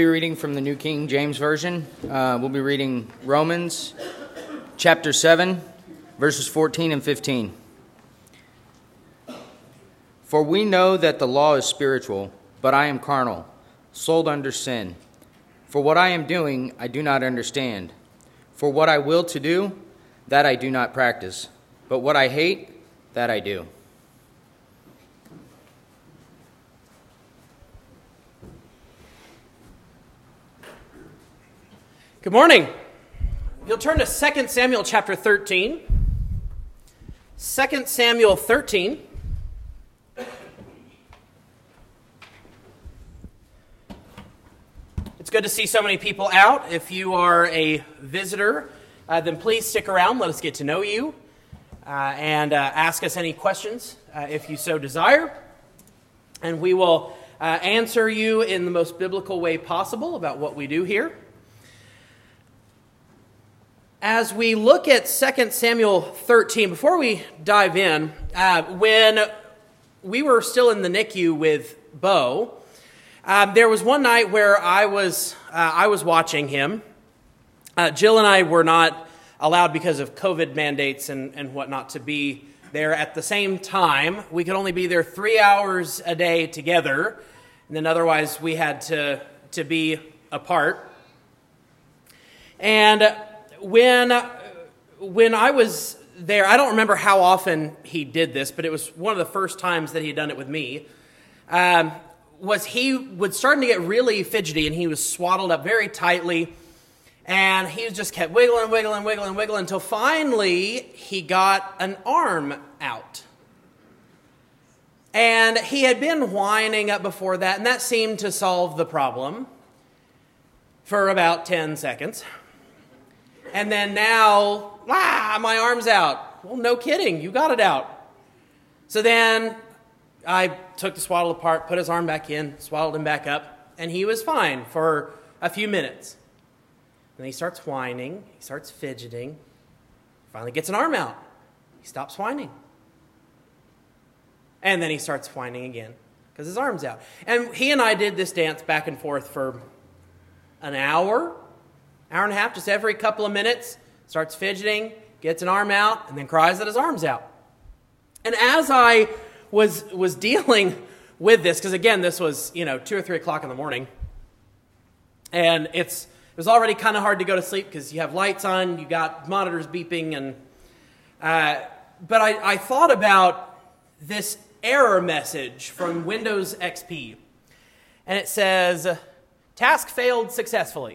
be reading from the New King James Version. We'll be reading Romans chapter 7, verses 14 and 15. For we know that the law is spiritual, but I am carnal, sold under sin. For what I am doing, I do not understand. For what I will to do, that I do not practice. But what I hate, that I do. Good morning. You'll turn to 2 Samuel chapter 13. 2 Samuel 13. It's good to see so many people out. If you are a visitor, then please stick around. Let us get to know you and ask us any questions if you so desire. And we will answer you in the most biblical way possible about what we do here. As we look at 2 Samuel 13, before we dive in, when we were still in the NICU with Bo, there was one night where I was watching him. Jill and I were not allowed because of COVID mandates and whatnot to be there at the same time. We could only be there 3 hours a day together, and then otherwise we had to be apart. And when I was there, I don't remember how often he did this, but it was one of the first times that he had done it with me, was he was starting to get really fidgety, and he was swaddled up very tightly, and he just kept wiggling until finally he got an arm out. And he had been whining up before that, and that seemed to solve the problem for about 10 seconds. And then now, my arm's out. Well, no kidding, you got it out. So then I took the swaddle apart, put his arm back in, swaddled him back up, and he was fine for a few minutes. Then he starts whining, he starts fidgeting, finally gets an arm out. He stops whining. And then he starts whining again because his arm's out. And he and I did this dance back and forth for an hour and a half, just every couple of minutes, starts fidgeting, gets an arm out, and then cries that his arm's out. And as I was dealing with this, because again, this was, 2 or 3 o'clock in the morning, and it was already kind of hard to go to sleep because you have lights on, you got monitors beeping, and but I thought about this error message from Windows XP, and it says, "Task failed successfully."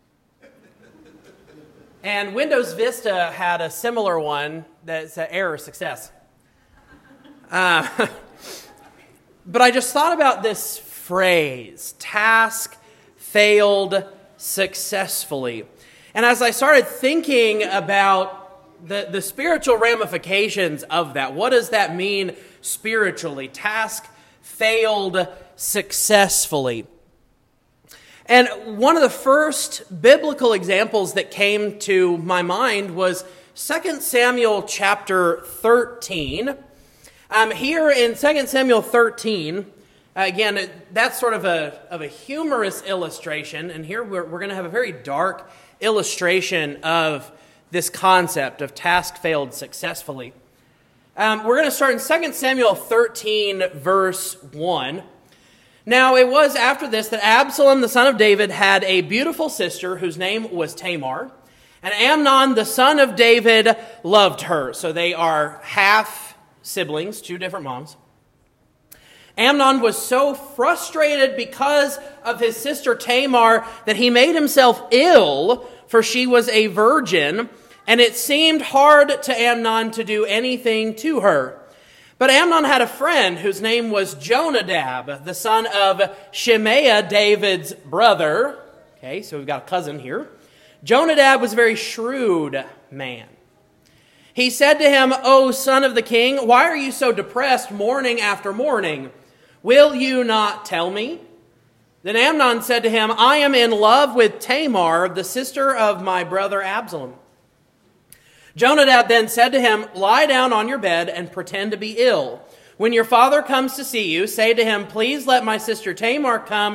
And Windows Vista had a similar one that said error success. But I just thought about this phrase, task failed successfully. And as I started thinking about the spiritual ramifications of that, what does that mean spiritually? Task failed successfully. And one of the first biblical examples that came to my mind was 2 Samuel chapter 13. Here in 2 Samuel 13, again, that's sort of a humorous illustration. And here we're going to have a very dark illustration of this concept of task failed successfully. We're going to start in 2 Samuel 13, verse 1. Now, it was after this that Absalom, the son of David, had a beautiful sister whose name was Tamar. And Amnon, the son of David, loved her. So they are half siblings, 2 different moms. Amnon was so frustrated because of his sister Tamar that he made himself ill, for she was a virgin. And it seemed hard to Amnon to do anything to her. But Amnon had a friend whose name was Jonadab, the son of Shimea, David's brother. Okay, so we've got a cousin here. Jonadab was a very shrewd man. He said to him, "O son of the king, why are you so depressed morning after morning? Will you not tell me?" Then Amnon said to him, "I am in love with Tamar, the sister of my brother Absalom." Jonadab then said to him, "Lie down on your bed and pretend to be ill. When your father comes to see you, say to him, 'Please let my sister Tamar come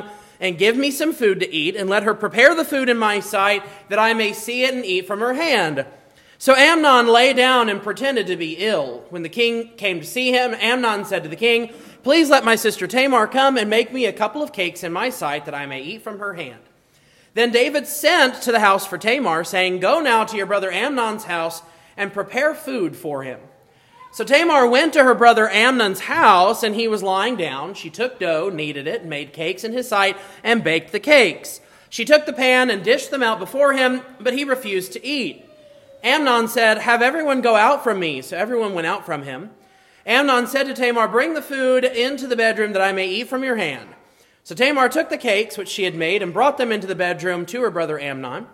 and give me some food to eat, and let her prepare the food in my sight, that I may see it and eat from her hand." So Amnon lay down and pretended to be ill. When the king came to see him, Amnon said to the king, "Please let my sister Tamar come and make me a couple of cakes in my sight, that I may eat from her hand." Then David sent to the house for Tamar, saying, "Go now to your brother Amnon's house and prepare food for him." So Tamar went to her brother Amnon's house, and he was lying down. She took dough, kneaded it, and made cakes in his sight, and baked the cakes. She took the pan and dished them out before him, but he refused to eat. Amnon said, "Have everyone go out from me." So everyone went out from him. Amnon said to Tamar, "Bring the food into the bedroom, that I may eat from your hand." So Tamar took the cakes which she had made and brought them into the bedroom to her brother Amnon.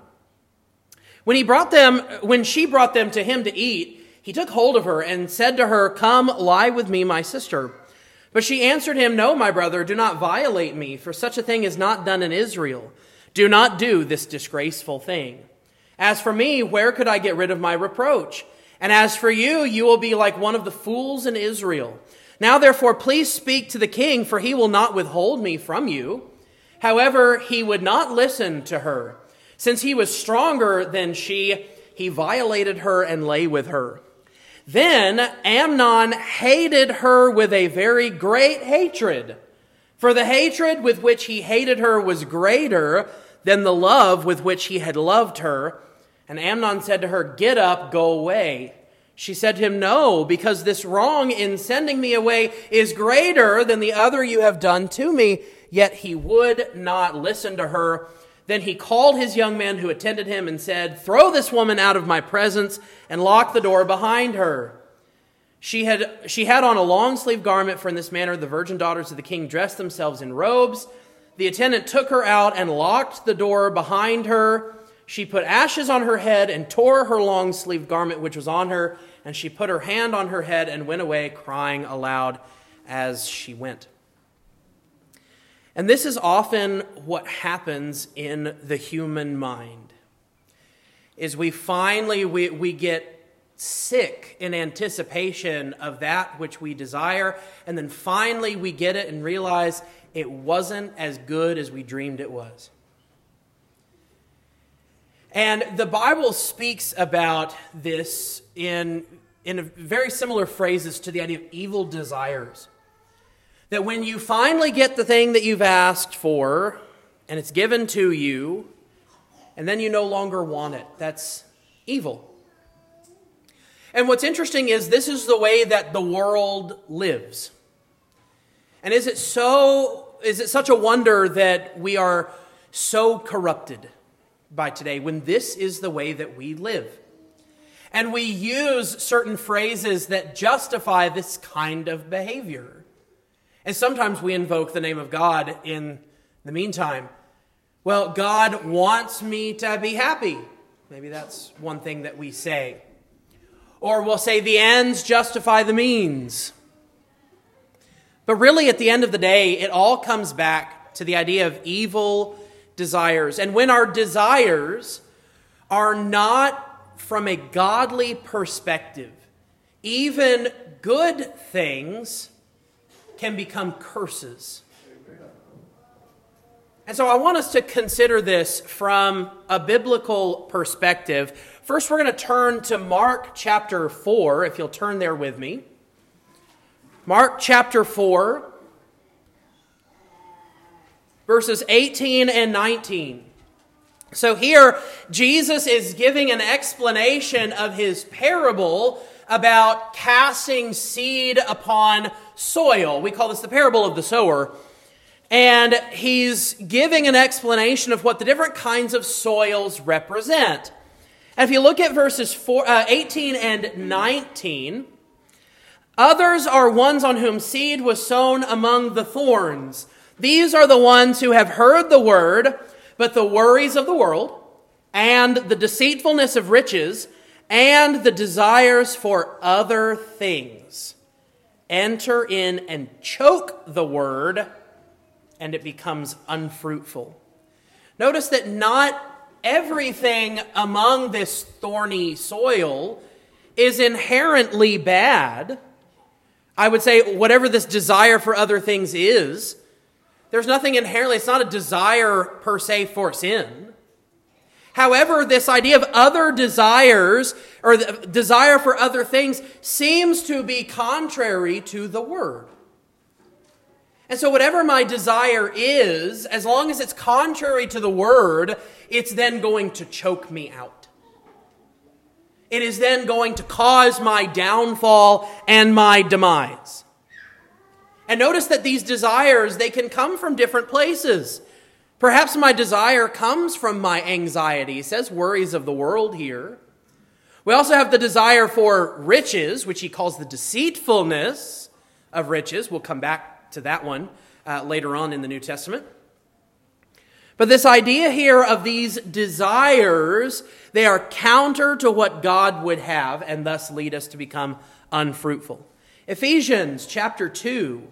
When she brought them to him to eat, he took hold of her and said to her, "Come, lie with me, my sister." But she answered him, "No, my brother, do not violate me, for such a thing is not done in Israel. Do not do this disgraceful thing. As for me, where could I get rid of my reproach? And as for you, you will be like one of the fools in Israel. Now therefore, please speak to the king, for he will not withhold me from you." However, he would not listen to her. Since he was stronger than she, he violated her and lay with her. Then Amnon hated her with a very great hatred. For the hatred with which he hated her was greater than the love with which he had loved her. And Amnon said to her, "Get up, go away." She said to him, "No, because this wrong in sending me away is greater than the other you have done to me." Yet he would not listen to her. Then he called his young men who attended him and said, "Throw this woman out of my presence and lock the door behind her." She had on a long-sleeved garment, for in this manner the virgin daughters of the king dressed themselves in robes. The attendant took her out and locked the door behind her. She put ashes on her head and tore her long-sleeved garment which was on her, and she put her hand on her head and went away, crying aloud as she went. And this is often what happens in the human mind, is we get sick in anticipation of that which we desire, and then finally we get it and realize it wasn't as good as we dreamed it was. And the Bible speaks about this in very similar phrases to the idea of evil desires. That when you finally get the thing that you've asked for, and it's given to you, and then you no longer want it, that's evil. And what's interesting is this is the way that the world lives. And is it such a wonder that we are so corrupted by today, when this is the way that we live? And we use certain phrases that justify this kind of behavior. And sometimes we invoke the name of God in the meantime. Well, God wants me to be happy. Maybe that's one thing that we say. Or we'll say the ends justify the means. But really, at the end of the day, it all comes back to the idea of evil desires. And when our desires are not from a godly perspective, even good things can become curses. And so I want us to consider this from a biblical perspective. First, we're going to turn to Mark chapter 4, if you'll turn there with me. Mark chapter 4, verses 18 and 19. So here, Jesus is giving an explanation of his parable about casting seed upon soil. We call this the parable of the sower. And he's giving an explanation of what the different kinds of soils represent. And if you look at verses 18 and 19, others are ones on whom seed was sown among the thorns. These are the ones who have heard the word, but the worries of the world, and the deceitfulness of riches, and the desires for other things enter in and choke the word, and it becomes unfruitful. Notice that not everything among this thorny soil is inherently bad. I would say whatever this desire for other things is, There's nothing inherently, it's not a desire per se for sin. However, this idea of other desires, or the desire for other things, seems to be contrary to the Word. And so whatever my desire is, as long as it's contrary to the Word, it's then going to choke me out. It is then going to cause my downfall and my demise. And notice that these desires, they can come from different places. Perhaps my desire comes from my anxiety. He says worries of the world here. We also have the desire for riches, which he calls the deceitfulness of riches. We'll come back to that one later on in the New Testament. But this idea here of these desires, they are counter to what God would have and thus lead us to become unfruitful. Ephesians chapter 2.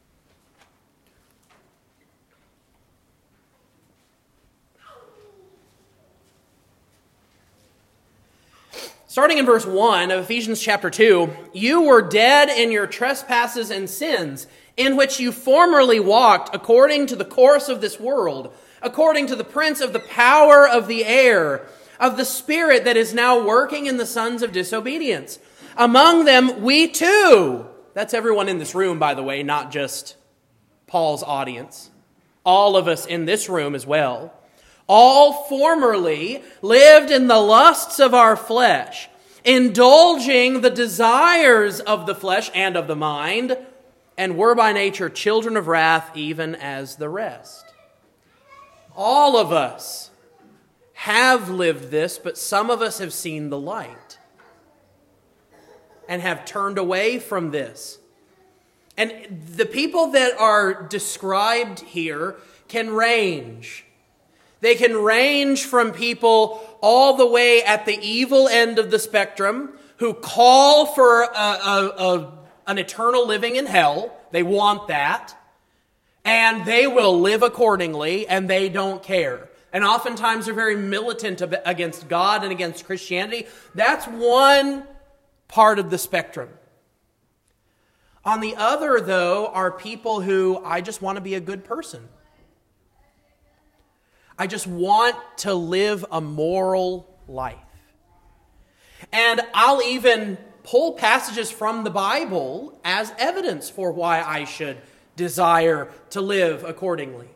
Starting in verse 1 of Ephesians chapter 2, you were dead in your trespasses and sins, in which you formerly walked according to the course of this world, according to the prince of the power of the air, of the spirit that is now working in the sons of disobedience. Among them, we too, that's everyone in this room, by the way, not just Paul's audience, all of us in this room as well, all formerly lived in the lusts of our flesh, indulging the desires of the flesh and of the mind, and were by nature children of wrath, even as the rest. All of us have lived this, but some of us have seen the light and have turned away from this. And the people that are described here can range. They can range from people all the way at the evil end of the spectrum who call for an eternal living in hell. They want that. And they will live accordingly, and they don't care. And oftentimes they're very militant against God and against Christianity. That's one part of the spectrum. On the other, though, are people who, I just want to be a good person. I just want to live a moral life. And I'll even pull passages from the Bible as evidence for why I should desire to live accordingly.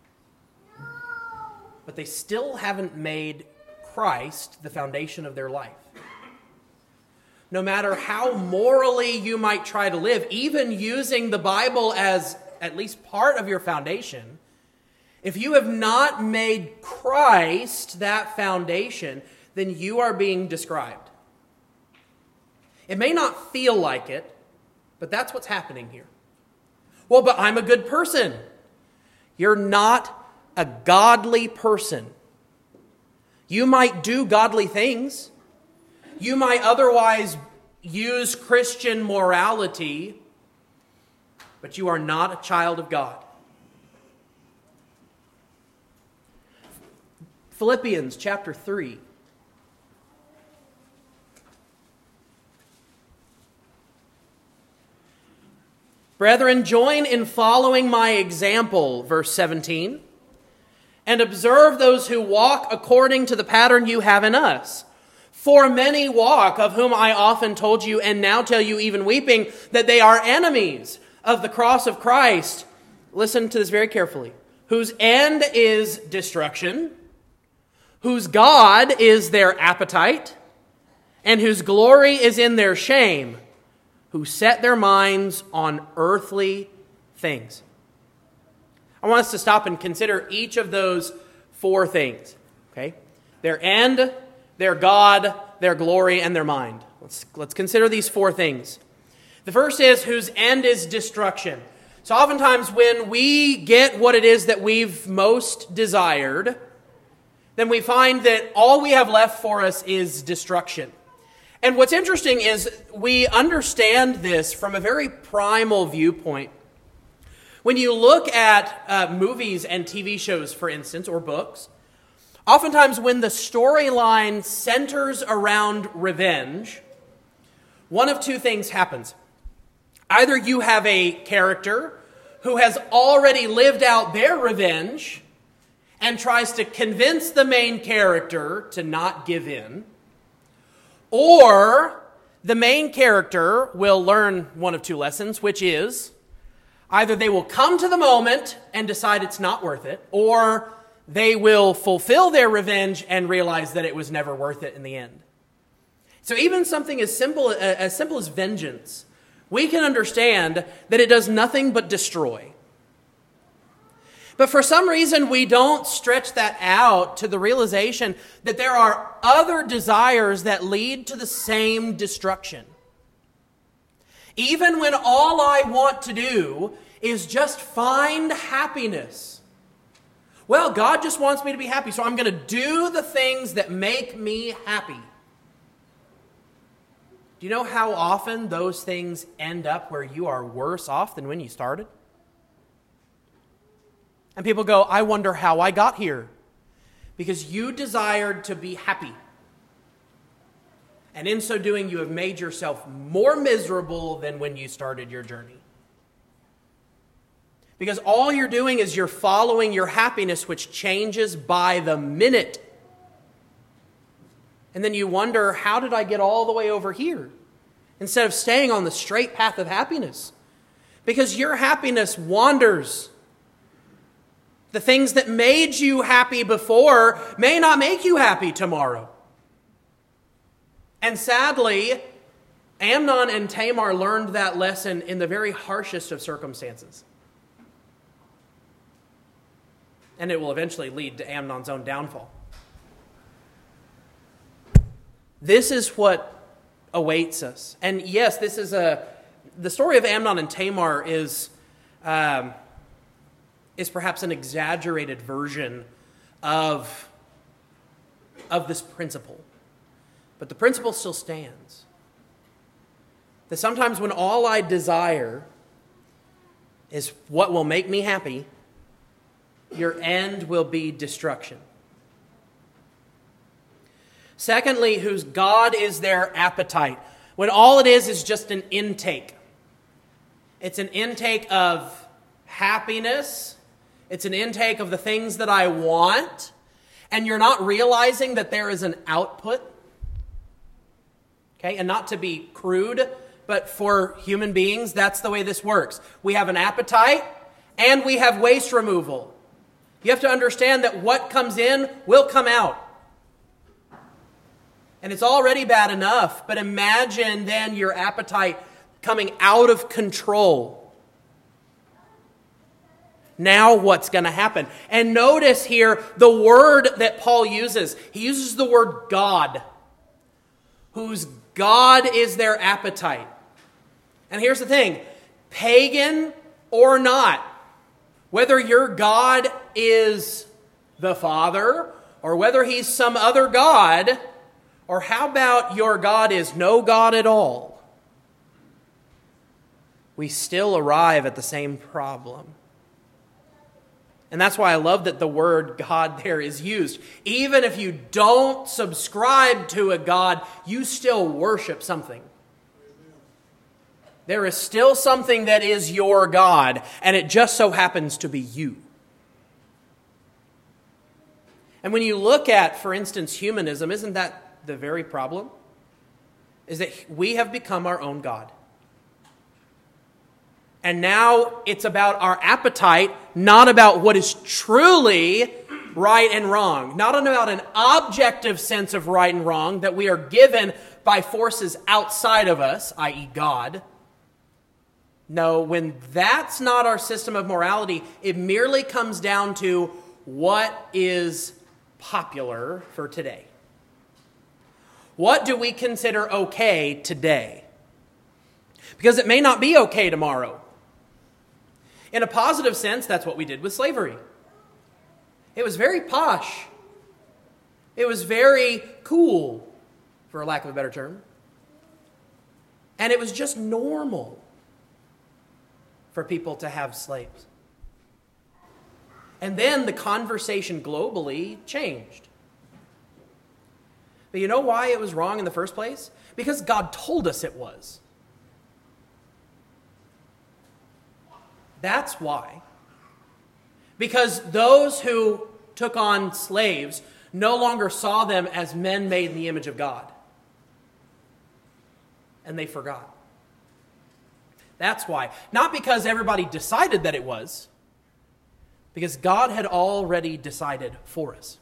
But they still haven't made Christ the foundation of their life. No matter how morally you might try to live, even using the Bible as at least part of your foundation, if you have not made Christ that foundation, then you are being described. It may not feel like it, but that's what's happening here. Well, but I'm a good person. You're not a godly person. You might do godly things. You might otherwise use Christian morality, but you are not a child of God. Philippians chapter 3. Brethren, join in following my example, verse 17, and observe those who walk according to the pattern you have in us. For many walk, of whom I often told you, and now tell you even weeping, that they are enemies of the cross of Christ. Listen to this very carefully. Whose end is destruction, whose God is their appetite, and whose glory is in their shame, who set their minds on earthly things. I want us to stop and consider each of those four things. Okay? Their end, their God, their glory, and their mind. Let's consider these four things. The first is whose end is destruction. So oftentimes when we get what it is that we've most desired, then we find that all we have left for us is destruction. And what's interesting is we understand this from a very primal viewpoint. When you look at movies and TV shows, for instance, or books, oftentimes when the storyline centers around revenge, one of two things happens. Either you have a character who has already lived out their revenge and tries to convince the main character to not give in, or the main character will learn one of two lessons, which is either they will come to the moment and decide it's not worth it, or they will fulfill their revenge and realize that it was never worth it in the end. So even something as simple as vengeance, we can understand that it does nothing but destroy. But for some reason, we don't stretch that out to the realization that there are other desires that lead to the same destruction. Even when all I want to do is just find happiness. Well, God just wants me to be happy, so I'm going to do the things that make me happy. Do you know how often those things end up where you are worse off than when you started? And people go, I wonder how I got here. Because you desired to be happy. And in so doing, you have made yourself more miserable than when you started your journey. Because all you're doing is you're following your happiness, which changes by the minute. And then you wonder, how did I get all the way over here? Instead of staying on the straight path of happiness. Because your happiness wanders. The things that made you happy before may not make you happy tomorrow. And sadly, Amnon and Tamar learned that lesson in the very harshest of circumstances. And it will eventually lead to Amnon's own downfall. This is what awaits us. And yes, this is the story of Amnon and Tamar is perhaps an exaggerated version of this principle. But the principle still stands. That sometimes when all I desire is what will make me happy, your end will be destruction. Secondly, whose God is their appetite. When all it is just an intake. It's an intake of happiness. It's an intake of the things that I want. And you're not realizing that there is an output. Okay, and not to be crude, but for human beings, that's the way this works. We have an appetite and we have waste removal. You have to understand that what comes in will come out. And it's already bad enough, but imagine then your appetite coming out of control. Now what's going to happen? And notice here the word that Paul uses. He uses the word God, whose God is their appetite. And here's the thing, pagan or not, whether your God is the Father or whether he's some other God, or how about your God is no God at all, we still arrive at the same problem. And that's why I love that the word God there is used. Even if you don't subscribe to a God, you still worship something. There is still something that is your God, and it just so happens to be you. And when you look at, for instance, humanism, isn't that the very problem? Is that we have become our own God. And now it's about our appetite, not about what is truly right and wrong. Not about an objective sense of right and wrong that we are given by forces outside of us, i.e. God. No, when that's not our system of morality, it merely comes down to what is popular for today. What do we consider okay today? Because it may not be okay tomorrow. In a positive sense, that's what we did with slavery. It was very posh. It was very cool, for lack of a better term. And it was just normal for people to have slaves. And then the conversation globally changed. But you know why it was wrong in the first place? Because God told us it was. That's why. Because those who took on slaves no longer saw them as men made in the image of God. And they forgot. That's why. Not because everybody decided that it was, because God had already decided for us.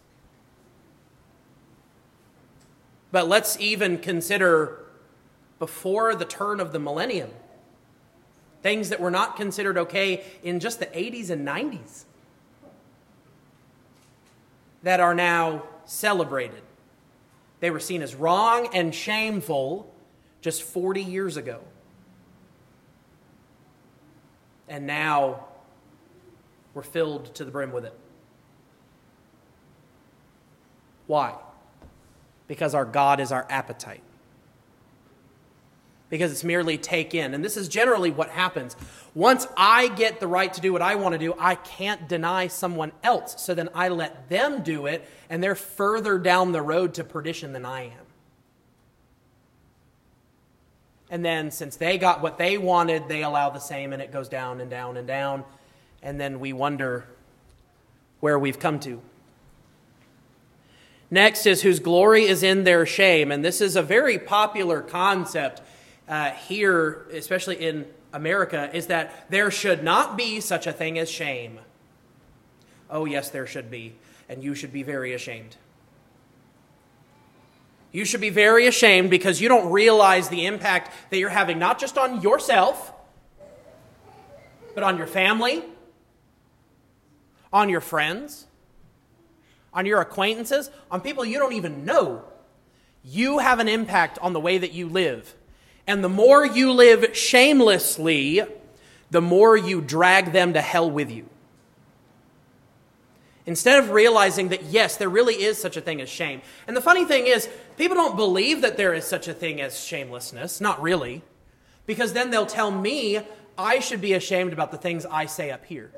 But let's even consider before the turn of the millennium, things that were not considered okay in just the 80s and 90s that are now celebrated. They were seen as wrong and shameful just 40 years ago. And now we're filled to the brim with it. Why? Because our God is our appetite. Because it's merely take in. And this is generally what happens. Once I get the right to do what I want to do, I can't deny someone else. So then I let them do it, and they're further down the road to perdition than I am. And then since they got what they wanted, they allow the same, and it goes down and down and down. And then we wonder where we've come to. Next is whose glory is in their shame. And this is a very popular concept here, especially in America, is that there should not be such a thing as shame. Oh, yes, there should be. And you should be very ashamed. You should be very ashamed because you don't realize the impact that you're having, not just on yourself, but on your family, on your friends, on your acquaintances, on people you don't even know. You have an impact on the way that you live. And the more you live shamelessly, the more you drag them to hell with you. Instead of realizing that, yes, there really is such a thing as shame. And the funny thing is, people don't believe that there is such a thing as shamelessness. Not really. Because then they'll tell me I should be ashamed about the things I say up here.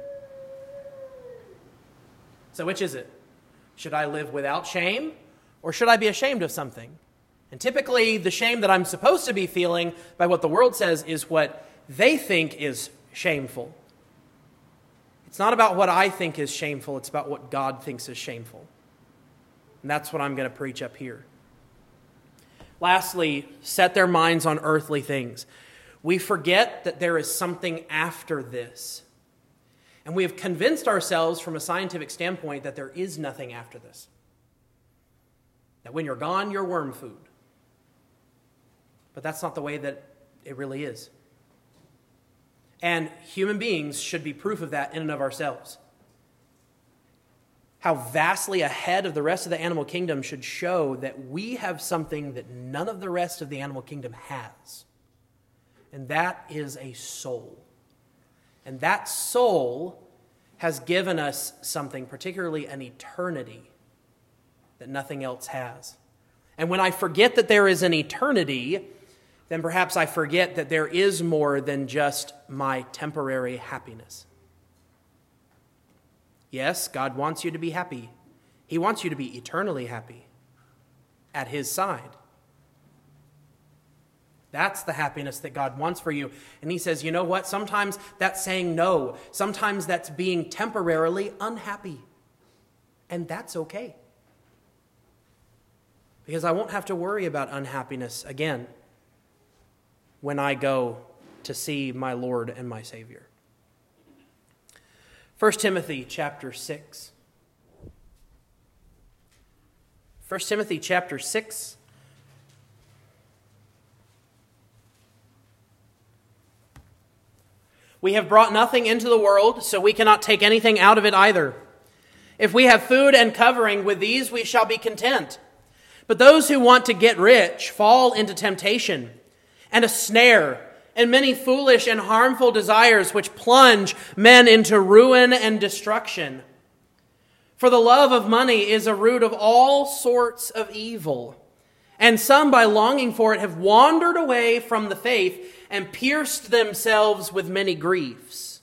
So which is it? Should I live without shame? Or should I be ashamed of something? And typically, the shame that I'm supposed to be feeling by what the world says is what they think is shameful. It's not about what I think is shameful. It's about what God thinks is shameful. And that's what I'm going to preach up here. Lastly, set their minds on earthly things. We forget that there is something after this. And we have convinced ourselves from a scientific standpoint that there is nothing after this. That when you're gone, you're worm food. But that's not the way that it really is. And human beings should be proof of that in and of ourselves. How vastly ahead of the rest of the animal kingdom should show that we have something that none of the rest of the animal kingdom has. And that is a soul. And that soul has given us something, particularly an eternity, that nothing else has. And when I forget that there is an eternity, then perhaps I forget that there is more than just my temporary happiness. Yes, God wants you to be happy. He wants you to be eternally happy at His side. That's the happiness that God wants for you. And He says, you know what? Sometimes that's saying no. Sometimes that's being temporarily unhappy. And that's okay. Because I won't have to worry about unhappiness again when I go to see my Lord and my Savior. 1 Timothy chapter 6. 1 Timothy chapter 6. We have brought nothing into the world, so we cannot take anything out of it either. If we have food and covering, with these we shall be content. But those who want to get rich fall into temptation and a snare, and many foolish and harmful desires which plunge men into ruin and destruction. For the love of money is a root of all sorts of evil, and some by longing for it have wandered away from the faith and pierced themselves with many griefs.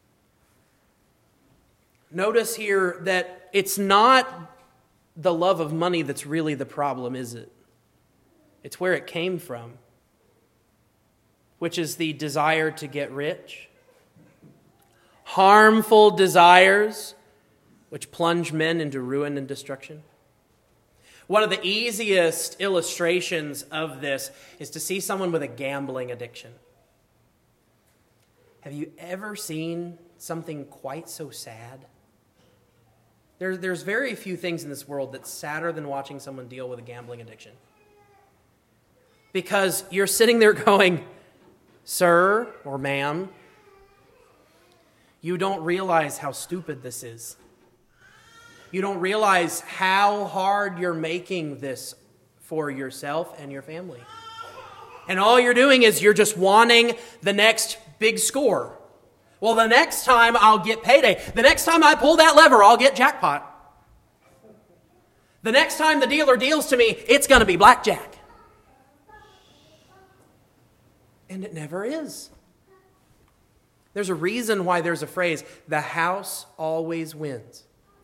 Notice here that it's not the love of money that's really the problem, is it? It's where it came from, which is the desire to get rich. harmful desires which plunge men into ruin and destruction. One of the easiest illustrations of this is to see someone with a gambling addiction. Have you ever seen something quite so sad? There's very few things in this world that's sadder than watching someone deal with a gambling addiction. Because you're sitting there going, "Sir or ma'am, you don't realize how stupid this is. You don't realize how hard you're making this for yourself and your family. And all you're doing is you're just wanting the next big score. Well, the next time I'll get payday. The next time I pull that lever, I'll get jackpot. The next time the dealer deals to me, it's going to be blackjack." And it never is. There's a reason why there's a phrase, "the house always wins."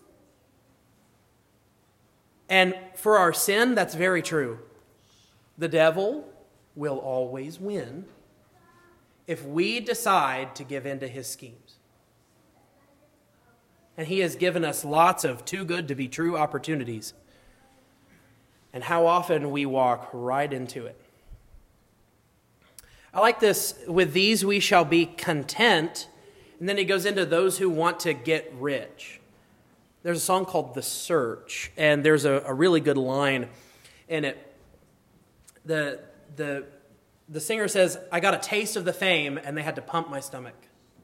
And for our sin, that's very true. The devil will always win if we decide to give in to his schemes. And he has given us lots of too good to be true opportunities. And how often we walk right into it. I like this, "with these we shall be content." And then he goes into those who want to get rich. There's a song called "The Search," and there's a really good line in it. The singer says, "I got a taste of the fame, and they had to pump my stomach."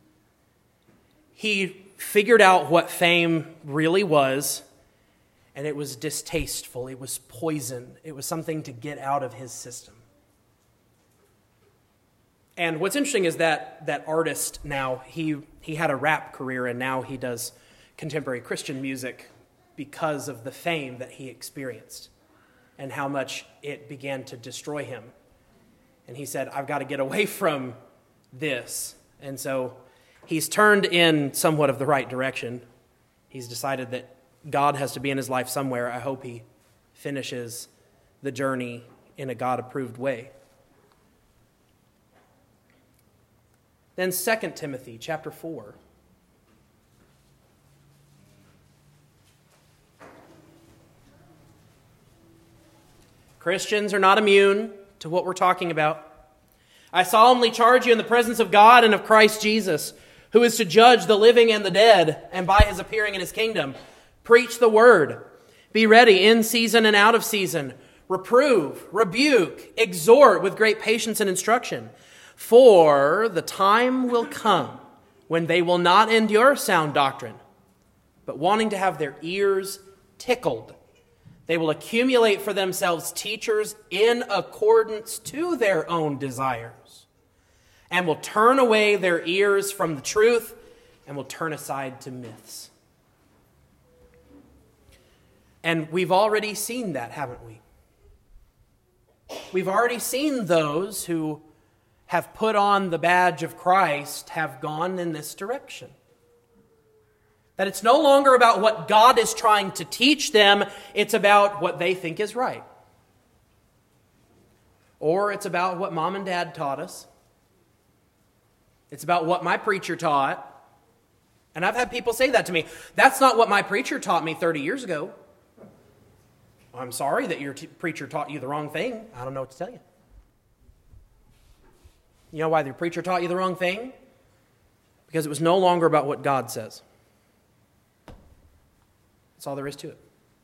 He figured out what fame really was, and it was distasteful. It was poison. It was something to get out of his system. And what's interesting is that artist now, he had a rap career, and now he does contemporary Christian music because of the fame that he experienced and how much it began to destroy him. And he said, "I've got to get away from this." And so he's turned in somewhat of the right direction. He's decided that God has to be in his life somewhere. I hope he finishes the journey in a God-approved way. Then 2 Timothy chapter 4. Christians are not immune to what we're talking about. "I solemnly charge you in the presence of God and of Christ Jesus, who is to judge the living and the dead, and by his appearing in his kingdom, preach the word. Be ready in season and out of season. Reprove, rebuke, exhort with great patience and instruction. For the time will come when they will not endure sound doctrine, but wanting to have their ears tickled, they will accumulate for themselves teachers in accordance to their own desires, and will turn away their ears from the truth and will turn aside to myths." And we've already seen that, haven't we? We've already seen those who have put on the badge of Christ have gone in this direction. That it's no longer about what God is trying to teach them, it's about what they think is right. Or it's about what mom and dad taught us. It's about what my preacher taught. And I've had people say that to me. "That's not what my preacher taught me 30 years ago. I'm sorry that your preacher taught you the wrong thing. I don't know what to tell you. You know why the preacher taught you the wrong thing? Because it was no longer about what God says. That's all there is to it.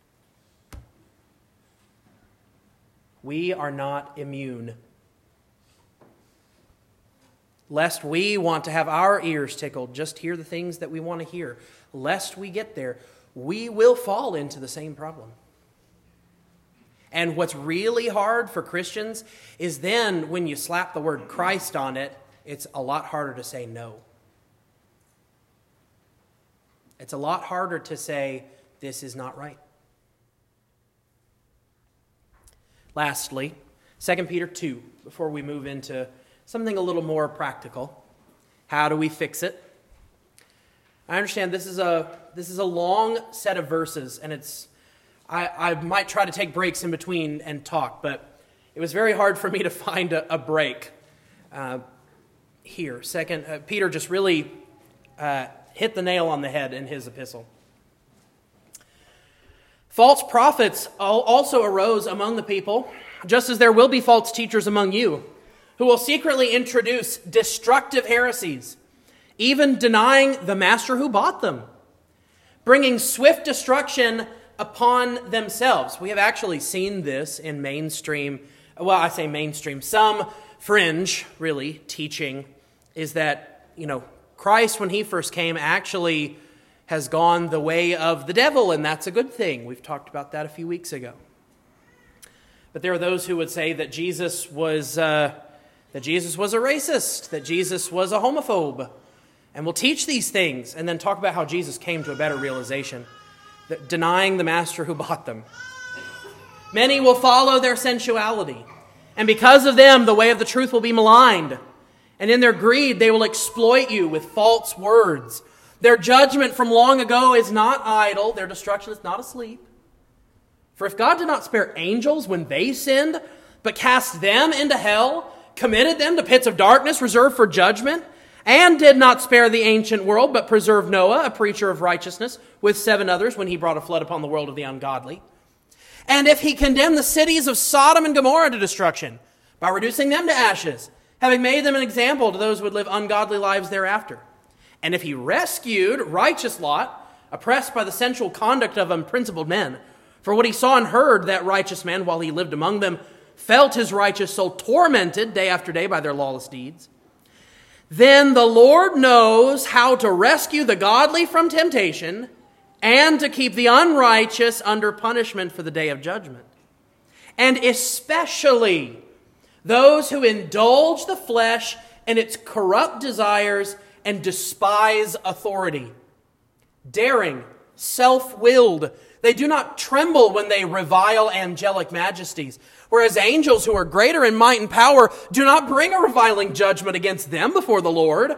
We are not immune. Lest we want to have our ears tickled, just hear the things that we want to hear. Lest we get there, we will fall into the same problem. And what's really hard for Christians is then when you slap the word Christ on it, it's a lot harder to say no. It's a lot harder to say, this is not right. Lastly, 2 Peter 2, before we move into something a little more practical. How do we fix it? I understand this is a long set of verses, and I might try to take breaks in between and talk, but it was very hard for me to find a break here. Peter just really hit the nail on the head in his epistle. False prophets also arose among the people, just as there will be false teachers among you, who will secretly introduce destructive heresies, even denying the master who bought them, bringing swift destruction upon themselves. We have actually seen this in mainstream, well, I say mainstream, some fringe, really, teaching is that, Christ, when he first came, actually has gone the way of the devil, and that's a good thing. We've talked about that a few weeks ago. But there are those who would say that Jesus was a racist, that Jesus was a homophobe, and will teach these things, and then talk about how Jesus came to a better realization, that denying the master who bought them. Many will follow their sensuality, and because of them, the way of the truth will be maligned. And in their greed, they will exploit you with false words. Their judgment from long ago is not idle. Their destruction is not asleep. For if God did not spare angels when they sinned, but cast them into hell, committed them to pits of darkness reserved for judgment, and did not spare the ancient world, but preserved Noah, a preacher of righteousness, with 7 others when he brought a flood upon the world of the ungodly. And if he condemned the cities of Sodom and Gomorrah to destruction, by reducing them to ashes, having made them an example to those who would live ungodly lives thereafter. And if he rescued righteous Lot, oppressed by the sensual conduct of unprincipled men, for what he saw and heard, that righteous man, while he lived among them, felt his righteous soul tormented day after day by their lawless deeds, then the Lord knows how to rescue the godly from temptation and to keep the unrighteous under punishment for the day of judgment. And especially those who indulge the flesh and its corrupt desires and despise authority. Daring, self-willed, they do not tremble when they revile angelic majesties, whereas angels who are greater in might and power do not bring a reviling judgment against them before the Lord.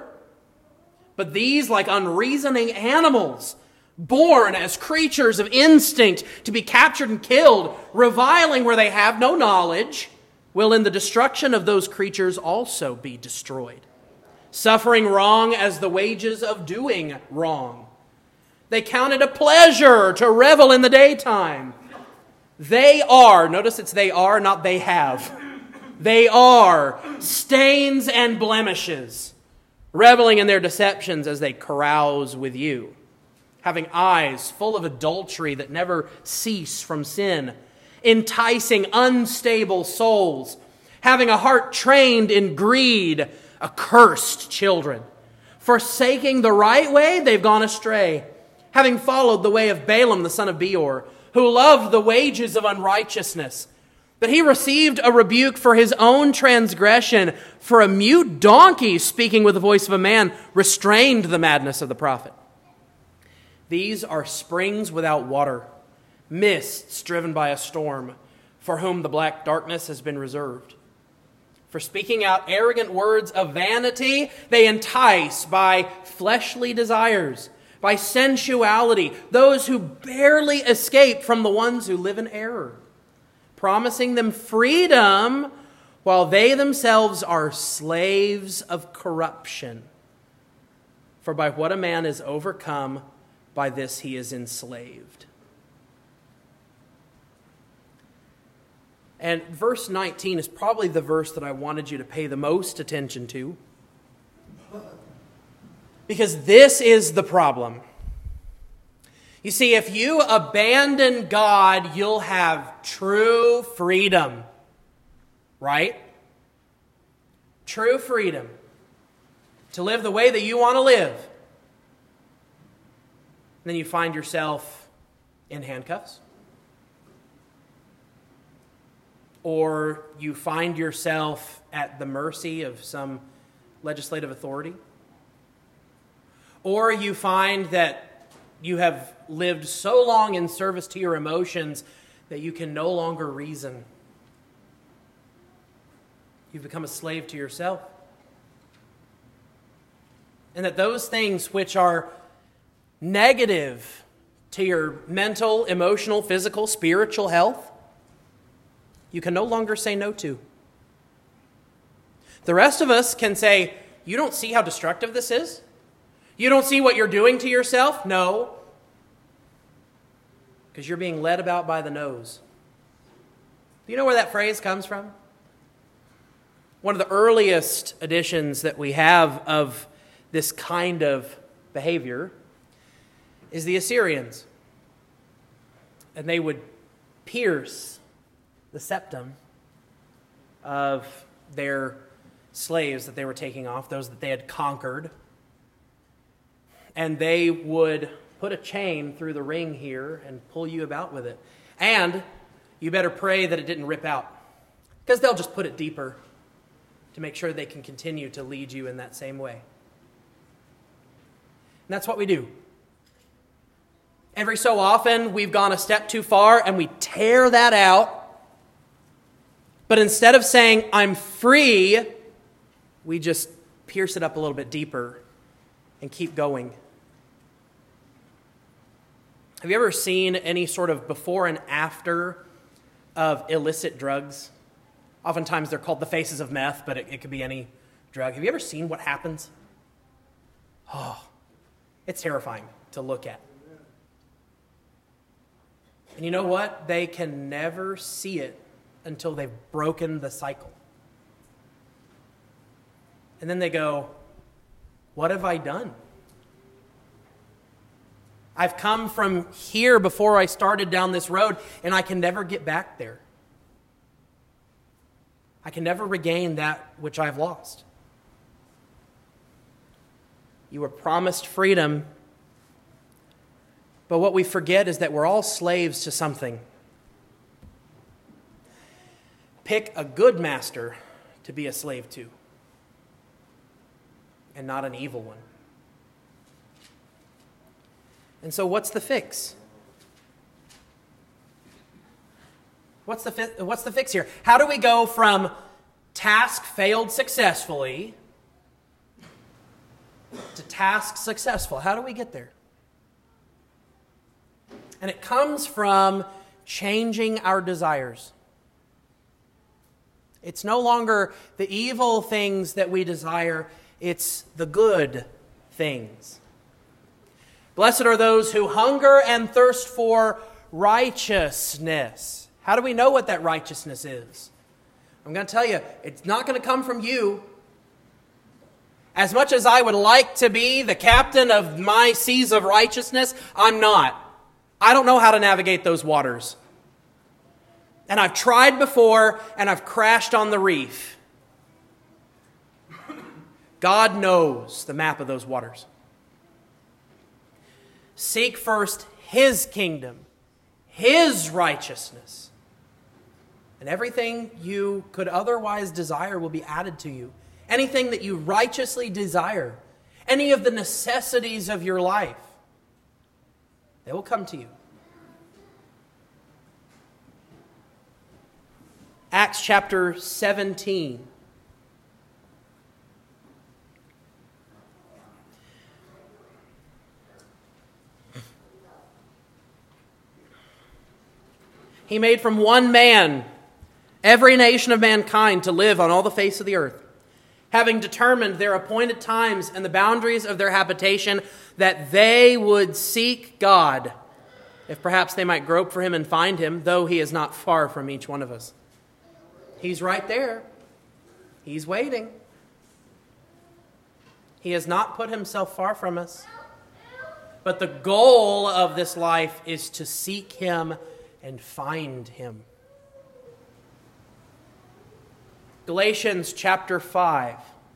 But these, like unreasoning animals, born as creatures of instinct to be captured and killed, reviling where they have no knowledge, will in the destruction of those creatures also be destroyed, suffering wrong as the wages of doing wrong. They count it a pleasure to revel in the daytime. They are, notice it's they are, not they have. They are stains and blemishes, reveling in their deceptions as they carouse with you, having eyes full of adultery that never cease from sin, enticing unstable souls, having a heart trained in greed, accursed children. Forsaking the right way, they've gone astray, having followed the way of Balaam the son of Beor, who loved the wages of unrighteousness. But he received a rebuke for his own transgression, for a mute donkey speaking with the voice of a man restrained the madness of the prophet. These are springs without water, mists driven by a storm, for whom the black darkness has been reserved. For speaking out arrogant words of vanity, they entice by fleshly desires, by sensuality, those who barely escape from the ones who live in error, promising them freedom while they themselves are slaves of corruption. For by what a man is overcome, by this he is enslaved. And verse 19 is probably the verse that I wanted you to pay the most attention to, because this is the problem. You see, if you abandon God, you'll have true freedom, right? True freedom to live the way that you want to live. And then you find yourself in handcuffs. Or you find yourself at the mercy of some legislative authority. Or you find that you have lived so long in service to your emotions that you can no longer reason. You've become a slave to yourself. And that those things which are negative to your mental, emotional, physical, spiritual health, you can no longer say no to. The rest of us can say, you don't see how destructive this is? You don't see what you're doing to yourself? No. Because you're being led about by the nose. Do you know where that phrase comes from? One of the earliest editions that we have of this kind of behavior is the Assyrians. And they would pierce the septum of their slaves that they were taking off, those that they had conquered. And they would put a chain through the ring here and pull you about with it. And you better pray that it didn't rip out, because they'll just put it deeper to make sure they can continue to lead you in that same way. And that's what we do. Every so often, we've gone a step too far and we tear that out. But instead of saying, I'm free, we just pierce it up a little bit deeper and keep going. Have you ever seen any sort of before and after of illicit drugs? Oftentimes they're called the faces of meth, but it could be any drug. Have you ever seen what happens? Oh, it's terrifying to look at. And you know what? They can never see it until they've broken the cycle. And then they go, what have I done? I've come from here before I started down this road, and I can never get back there. I can never regain that which I've lost. You were promised freedom, but what we forget is that we're all slaves to something. Pick a good master to be a slave to, and not an evil one. And so what's the fix? What's the fix here? How do we go from task failed successfully to task successful? How do we get there? And it comes from changing our desires. It's no longer the evil things that we desire, it's the good things. Blessed are those who hunger and thirst for righteousness. How do we know what that righteousness is? I'm going to tell you, it's not going to come from you. As much as I would like to be the captain of my seas of righteousness, I'm not. I don't know how to navigate those waters. And I've tried before, and I've crashed on the reef. God knows the map of those waters. Seek first His kingdom, His righteousness, and everything you could otherwise desire will be added to you. Anything that you righteously desire, any of the necessities of your life, they will come to you. Acts chapter 17. He made from one man every nation of mankind to live on all the face of the earth, having determined their appointed times and the boundaries of their habitation, that they would seek God, if perhaps they might grope for Him and find Him, though He is not far from each one of us. He's right there. He's waiting. He has not put Himself far from us. But the goal of this life is to seek Him and find Him. Galatians chapter 5.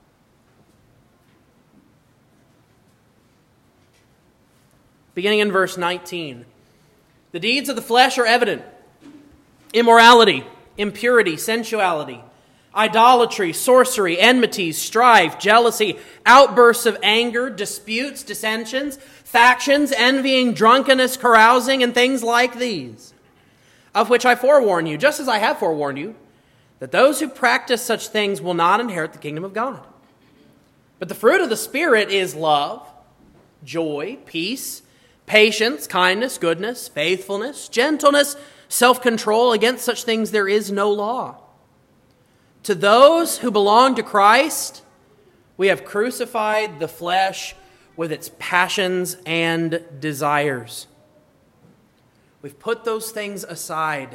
Beginning in verse 19. The deeds of the flesh are evident: immorality, impurity, sensuality, idolatry, sorcery, enmities, strife, jealousy, outbursts of anger, disputes, dissensions, factions, envying, drunkenness, carousing, and things like these, of which I forewarn you, just as I have forewarned you, that those who practice such things will not inherit the kingdom of God. But the fruit of the Spirit is love, joy, peace, patience, kindness, goodness, faithfulness, gentleness, self-control. Against such things there is no law. To those who belong to Christ, we have crucified the flesh with its passions and desires. We've put those things aside.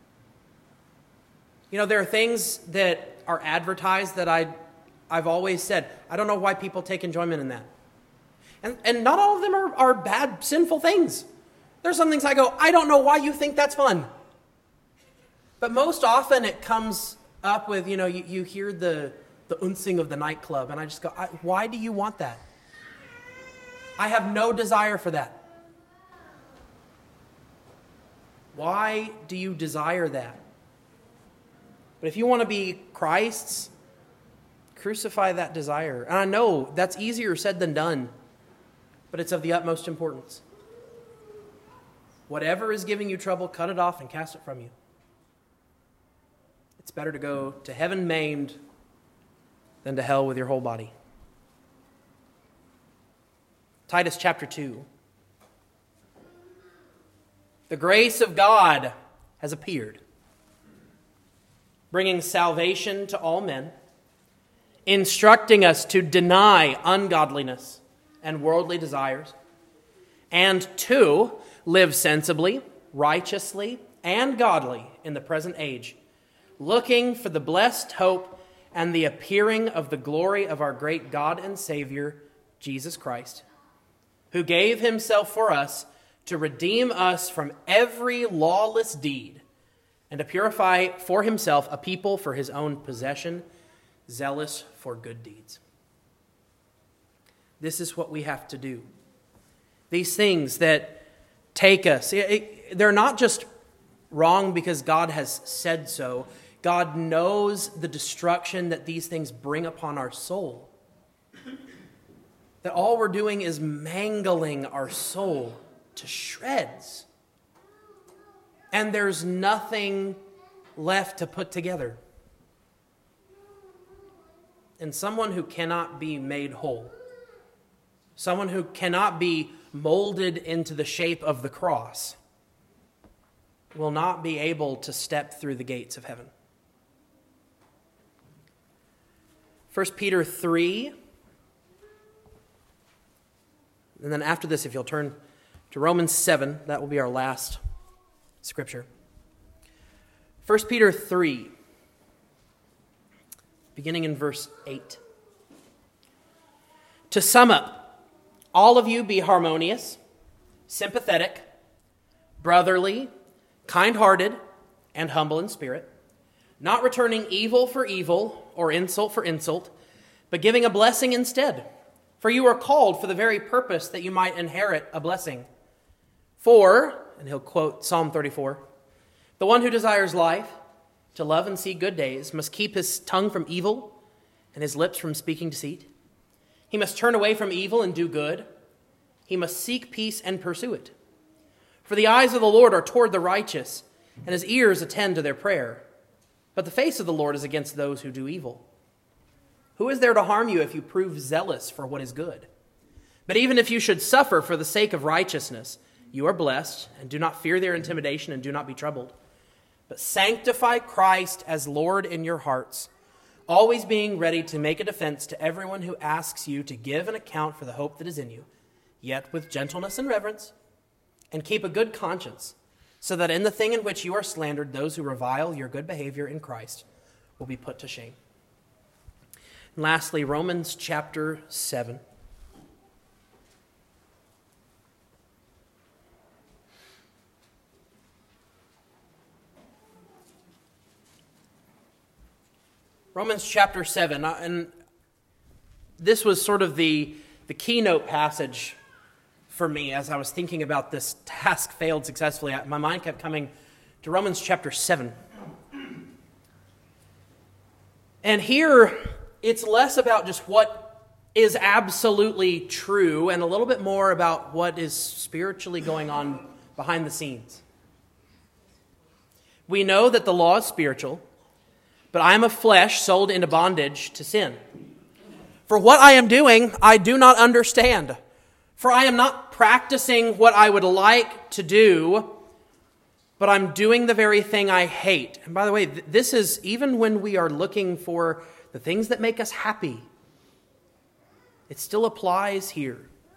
You know, there are things that are advertised that I've always said, I don't know why people take enjoyment in that. And not all of them are bad, sinful things. There's some things I go, I don't know why you think that's fun. But most often it comes up with, you hear the unsing of the nightclub, and I just go, why do you want that? I have no desire for that. Why do you desire that? But if you want to be Christ's, crucify that desire. And I know that's easier said than done, but it's of the utmost importance. Whatever is giving you trouble, cut it off and cast it from you. It's better to go to heaven maimed than to hell with your whole body. Titus chapter 2. The grace of God has appeared, bringing salvation to all men, instructing us to deny ungodliness and worldly desires, and to live sensibly, righteously, and godly in the present age, looking for the blessed hope and the appearing of the glory of our great God and Savior, Jesus Christ, who gave himself for us to redeem us from every lawless deed and to purify for himself a people for his own possession, zealous for good deeds. This is what we have to do. These things that take us, they're not just wrong because God has said so. God knows the destruction that these things bring upon our soul. That all we're doing is mangling our soul to shreds. And there's nothing left to put together. And someone who cannot be made whole, someone who cannot be molded into the shape of the cross, will not be able to step through the gates of heaven. 1 Peter 3. And then after this, if you'll turn to Romans 7, that will be our last scripture. 1 Peter 3, beginning in verse 8. To sum up, all of you be harmonious, sympathetic, brotherly, kind-hearted, and humble in spirit, not returning evil for evil or insult for insult, but giving a blessing instead. For you are called for the very purpose that you might inherit a blessing. For, and he'll quote Psalm 34, the one who desires life, to love and see good days, must keep his tongue from evil and his lips from speaking deceit. He must turn away from evil and do good. He must seek peace and pursue it. For the eyes of the Lord are toward the righteous, and his ears attend to their prayer. But the face of the Lord is against those who do evil. Who is there to harm you if you prove zealous for what is good? But even if you should suffer for the sake of righteousness, you are blessed, and do not fear their intimidation, and do not be troubled. But sanctify Christ as Lord in your hearts, always being ready to make a defense to everyone who asks you to give an account for the hope that is in you, yet with gentleness and reverence, and keep a good conscience, so that in the thing in which you are slandered, those who revile your good behavior in Christ will be put to shame. And lastly, Romans chapter 7. Romans chapter 7, and this was sort of the keynote passage for me as I was thinking about this task failed successfully. My mind kept coming to Romans chapter 7. And here, it's less about just what is absolutely true and a little bit more about what is spiritually going on behind the scenes. We know that the law is spiritual, but I am of flesh sold into bondage to sin. For what I am doing, I do not understand. For I am not practicing what I would like to do, but I'm doing the very thing I hate. And by the way, this is even when we are looking for the things that make us happy. It still applies here.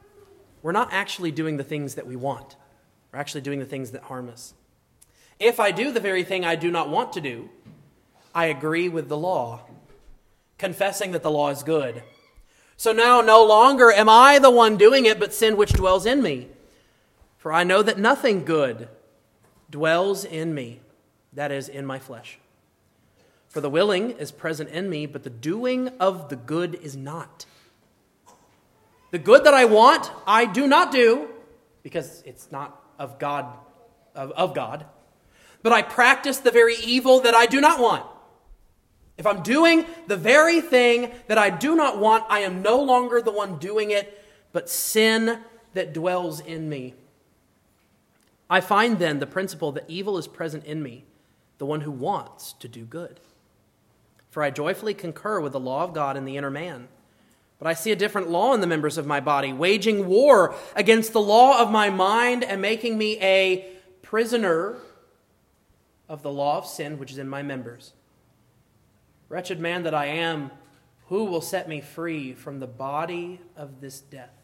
we're not actually doing the things that we want. We're actually doing the things that harm us. If I do the very thing I do not want to do, I agree with the law, confessing that the law is good. So now no longer am I the one doing it, but sin which dwells in me. For I know that nothing good dwells in me, that is, in my flesh. For the willing is present in me, but the doing of the good is not. The good that I want, I do not do, because it's not of God, of God. But I practice the very evil that I do not want. If I'm doing the very thing that I do not want, I am no longer the one doing it, but sin that dwells in me. I find then the principle that evil is present in me, the one who wants to do good. For I joyfully concur with the law of God in the inner man. But I see a different law in the members of my body, waging war against the law of my mind and making me a prisoner of the law of sin which is in my members. Wretched man that I am, who will set me free from the body of this death?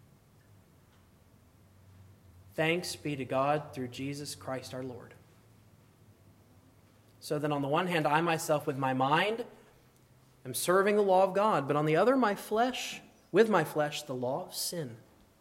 Thanks be to God through Jesus Christ our Lord. So then on the one hand, I myself with my mind am serving the law of God, but on the other, with my flesh, the law of sin.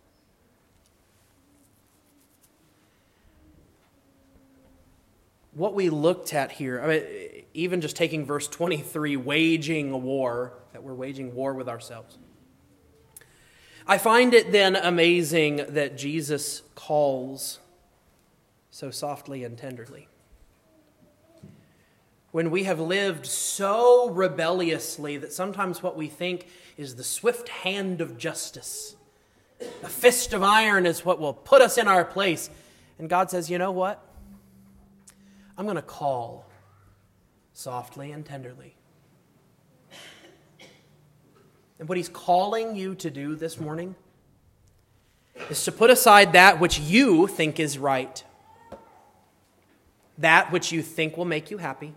What we looked at here, even just taking verse 23, waging a war, that we're waging war with ourselves. I find it then amazing that Jesus calls so softly and tenderly. When we have lived so rebelliously that sometimes what we think is the swift hand of justice, the fist of iron is what will put us in our place. And God says, you know what? I'm going to call softly and tenderly. And what he's calling you to do this morning is to put aside that which you think is right, that which you think will make you happy.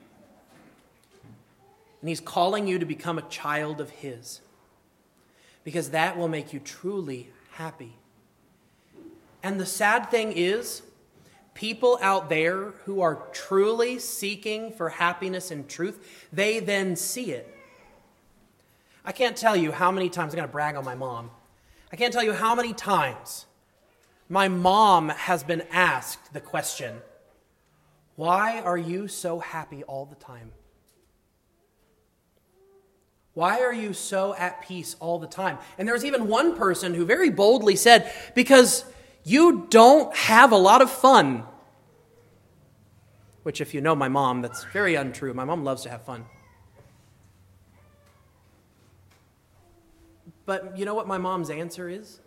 And he's calling you to become a child of his, because that will make you truly happy. And the sad thing is, people out there who are truly seeking for happiness and truth, they then see it. I can't tell you how many times, I'm going to brag on my mom. I can't tell you how many times my mom has been asked the question, why are you so happy all the time? Why are you so at peace all the time? And there was even one person who very boldly said, because you don't have a lot of fun. Which, if you know my mom, that's very untrue. My mom loves to have fun. But you know what my mom's answer is?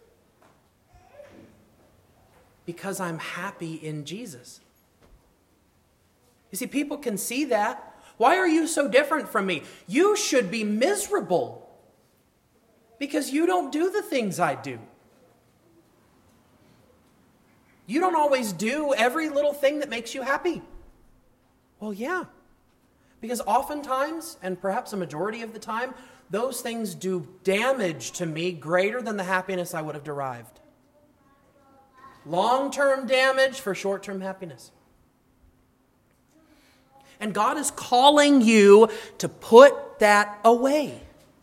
Because I'm happy in Jesus. You see, people can see that. Why are you so different from me? You should be miserable because you don't do the things I do. You don't always do every little thing that makes you happy. Well, yeah, because oftentimes, and perhaps a majority of the time, those things do damage to me greater than the happiness I would have derived. Long-term damage for short-term happiness. And God is calling you to put that away.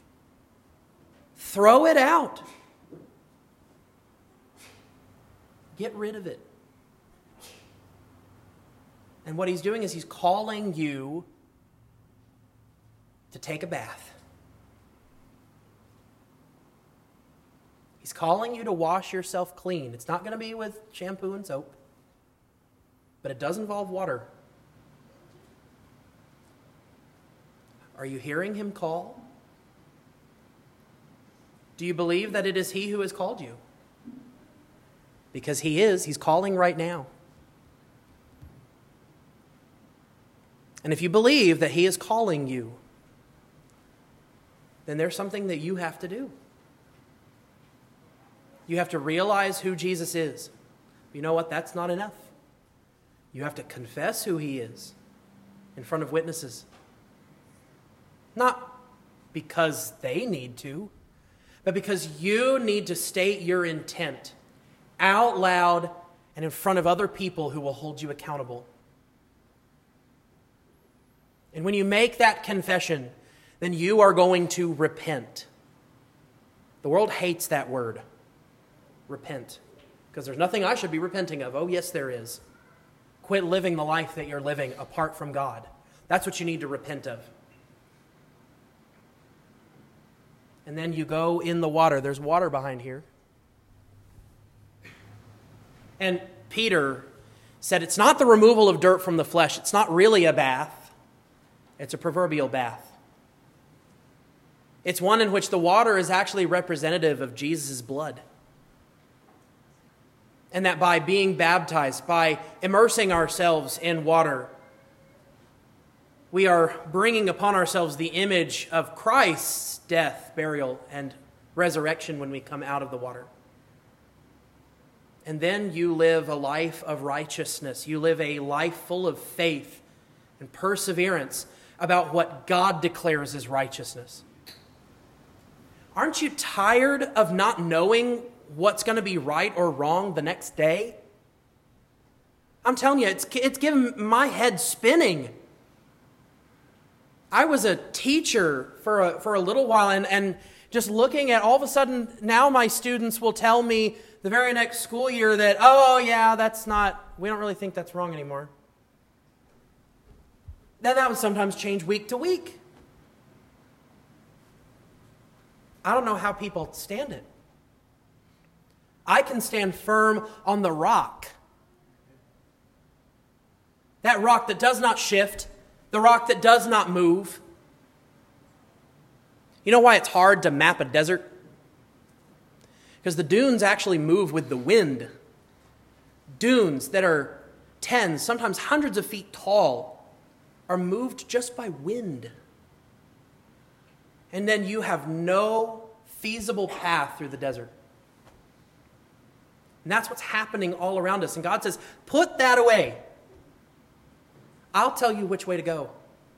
Throw it out. Get rid of it. And what he's doing is he's calling you to take a bath. He's calling you to wash yourself clean. It's not going to be with shampoo and soap, but it does involve water. Are you hearing him call? Do you believe that it is he who has called you? Because he is. He's calling right now. And if you believe that he is calling you, then there's something that you have to do. You have to realize who Jesus is. You know what? That's not enough. You have to confess who he is in front of witnesses. Not because they need to, but because you need to state your intent out loud and in front of other people who will hold you accountable. And when you make that confession, then you are going to repent. The world hates that word, repent, because there's nothing I should be repenting of. Oh, yes, there is. Quit living the life that you're living apart from God. That's what you need to repent of. And then you go in the water. There's water behind here. And Peter said it's not the removal of dirt from the flesh. It's not really a bath. It's a proverbial bath. It's one in which the water is actually representative of Jesus' blood. And that by being baptized, by immersing ourselves in water, we are bringing upon ourselves the image of Christ's death, burial, and resurrection when we come out of the water. And then you live a life of righteousness. You live a life full of faith and perseverance about what God declares as righteousness. Aren't you tired of not knowing what's going to be right or wrong the next day? I'm telling you, it's given my head spinning. I was a teacher for a little while, and just looking at all of a sudden, now my students will tell me the very next school year that, oh yeah, we don't really think that's wrong anymore. Then that would sometimes change week to week. I don't know how people stand it. I can stand firm on the rock. That rock that does not shift, the rock that does not move. You know why it's hard to map a desert? Because the dunes actually move with the wind. Dunes that are tens, sometimes hundreds of feet tall, are moved just by wind. And then you have no feasible path through the desert. And that's what's happening all around us. And God says, put that away. I'll tell you which way to go.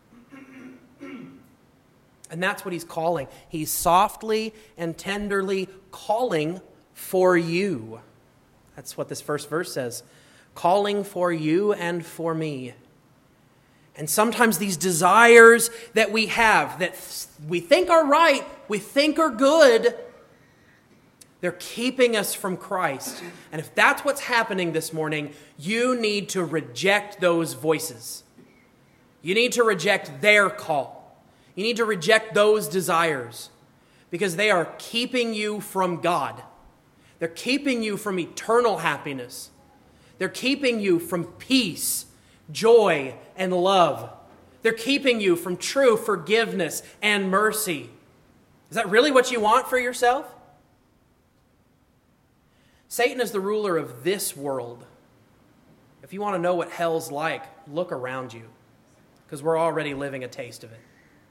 And that's what he's calling. He's softly and tenderly calling for you. That's what this first verse says. Calling for you and for me. And sometimes these desires that we have, that we think are right, we think are good, they're keeping us from Christ. And if that's what's happening this morning, you need to reject those voices. You need to reject their call. You need to reject those desires because they are keeping you from God. They're keeping you from eternal happiness. They're keeping you from peace, joy, and love. They're keeping you from true forgiveness and mercy. Is that really what you want for yourself? Satan is the ruler of this world. If you want to know what hell's like, look around you, because we're already living a taste of it.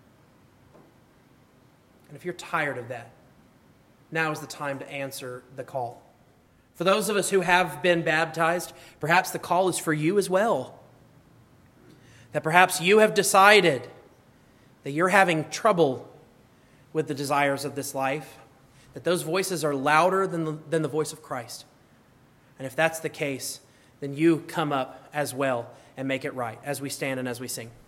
And if you're tired of that, now is the time to answer the call. For those of us who have been baptized, perhaps the call is for you as well. That perhaps you have decided that you're having trouble with the desires of this life, that those voices are louder than the voice of Christ. And if that's the case, then you come up as well and make it right as we stand and as we sing.